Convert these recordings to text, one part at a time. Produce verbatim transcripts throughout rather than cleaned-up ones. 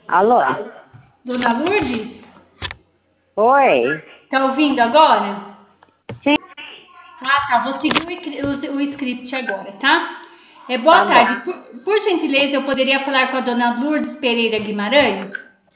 Alô? Dona Lourdes? Oi? Tá ouvindo agora? Sim. Ah, tá. Vou seguir o, o, o script agora, tá? É, boa Tá tarde. bom. Por, por gentileza, eu poderia falar com a dona Lourdes Pereira Guimarães?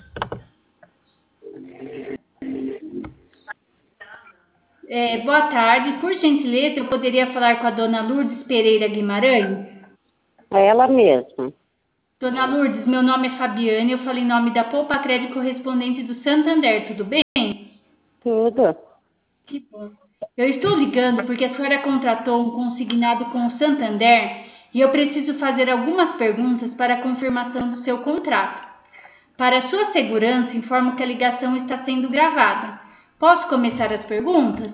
É, boa tarde. Por gentileza, eu poderia falar com a dona Lourdes Pereira Guimarães? É ela mesma. Dona Lourdes, meu nome é Fabiane, eu falo em nome da Poupa Crédito Correspondente do Santander, tudo bem? Tudo. Que bom. Eu estou ligando porque a senhora contratou um consignado com o Santander e eu preciso fazer algumas perguntas para a confirmação do seu contrato. Para sua segurança, informo que a ligação está sendo gravada. Posso começar as perguntas?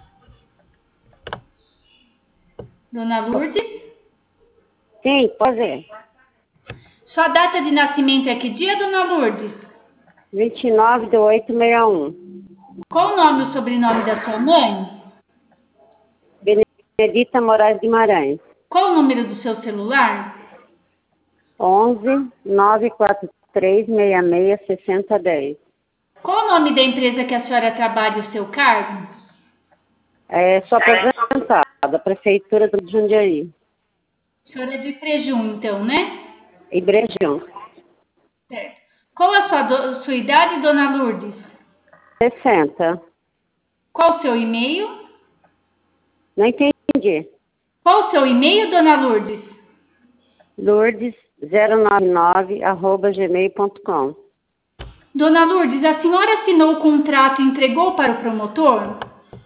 Dona Lourdes? Sim, pode ir. Sua data de nascimento é que dia, Dona Lourdes? vinte e nove de oito de sessenta e um. Qual o nome e o sobrenome da sua mãe? Benedita Moraes Guimarães. Qual o número do seu celular? onze, nove quatro três, seis seis, seis zero um zero. Qual o nome da empresa que a senhora trabalha e o seu cargo? É, sou aposentada, Prefeitura do Jundiaí. A senhora é de Frejum, então, né? Ibrejão. Certo. Qual a sua, do, sua idade, Dona Lourdes? sessenta. Qual o seu e-mail? Não entendi. Qual o seu e-mail, Dona Lourdes? Lourdes zero nove nove arroba gmail ponto com. Dona Lourdes, a senhora assinou o contrato e entregou para o promotor?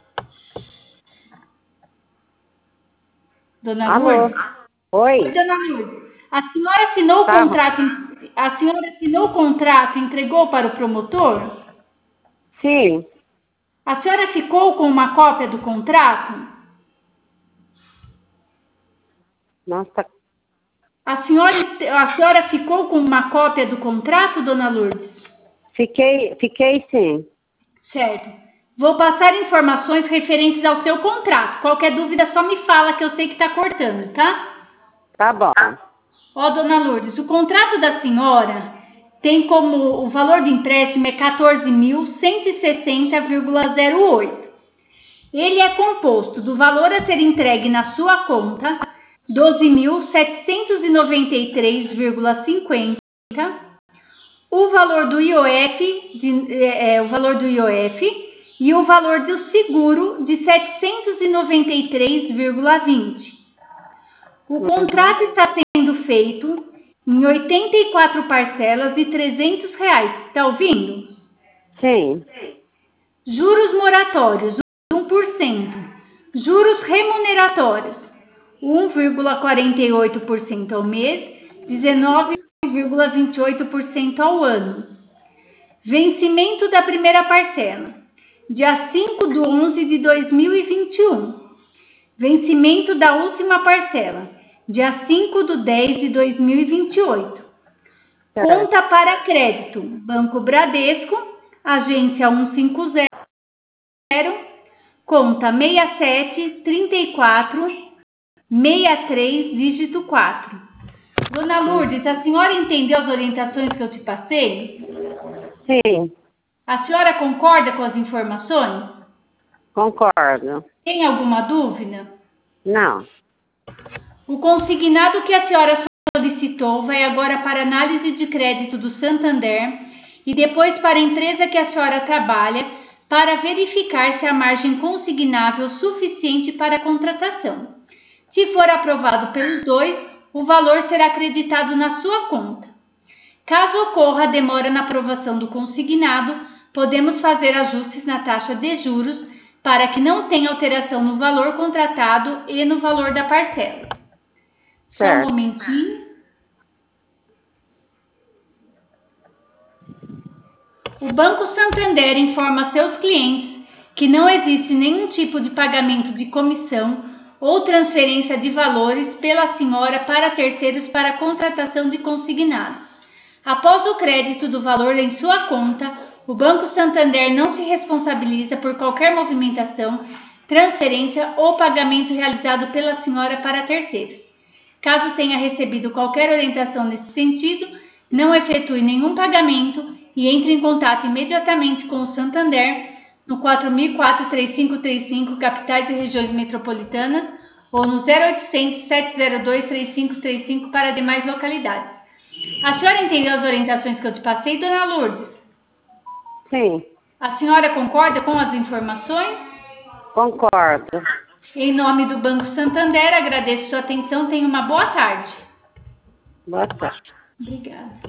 Dona Alô? Lourdes? Oi, Oi? Dona Lourdes. A senhora assinou o Tá. contrato, a senhora assinou o contrato e entregou para o promotor? Sim. A senhora ficou com uma cópia do contrato? Nossa, A senhora, a senhora ficou com uma cópia do contrato, Dona Lourdes? fiquei, fiquei sim. Certo. Vou passar informações referentes ao seu contrato. Qualquer dúvida, só me fala que eu sei que está cortando, tá? Tá bom. Ó, Dona Lourdes, o contrato da senhora tem como o valor de empréstimo é quatorze mil cento e sessenta vírgula zero oito. Ele é composto do valor a ser entregue na sua conta, doze mil setecentos e noventa e três vírgula cinquenta, o valor do I O F, de, é, é, o valor do I O F e o valor do seguro de setecentos e noventa e três vírgula vinte. O contrato está sendo feito em oitenta e quatro parcelas de trezentos reais. Está ouvindo? Sim. Juros moratórios, um por cento. Juros remuneratórios, um vírgula quarenta e oito por cento ao mês, dezenove vírgula vinte e oito por cento ao ano. Vencimento da primeira parcela, dia cinco de onze de dois mil e vinte e um. Vencimento da última parcela, dia cinco de dez de dois mil e vinte e oito. Certo. Conta para crédito, Banco Bradesco, agência cento e cinquenta, conta seis sete três quatro seis três, dígito quatro. Dona Lourdes, a senhora entendeu as orientações que eu te passei? Sim, A senhora concorda com as informações? concordo. Tem alguma dúvida? Não. O consignado que a senhora solicitou vai agora para análise de crédito do Santander e depois para a empresa que a senhora trabalha para verificar se a margem consignável é suficiente para a contratação. Se for aprovado pelos dois, o valor será acreditado na sua conta. Caso ocorra demora na aprovação do consignado, podemos fazer ajustes na taxa de juros para que não tenha alteração no valor contratado e no valor da parcela. Só um Certo. momentinho. O Banco Santander informa seus clientes que não existe nenhum tipo de pagamento de comissão ou transferência de valores pela senhora para terceiros para a contratação de consignado. Após o crédito do valor em sua conta, o Banco Santander não se responsabiliza por qualquer movimentação, transferência ou pagamento realizado pela senhora para terceiros. Caso tenha recebido qualquer orientação nesse sentido, não efetue nenhum pagamento e entre em contato imediatamente com o Santander no quatro mil e quatro, trinta e cinco trinta e cinco, capitais e regiões metropolitanas, ou no zero oitocentos, sete zero dois, três cinco três cinco para demais localidades. A senhora entendeu as orientações que eu te passei, dona Lourdes? Sim, A senhora concorda com as informações? concordo. Em nome do Banco Santander, agradeço sua atenção. Tenha uma boa tarde. Boa tarde. Obrigada.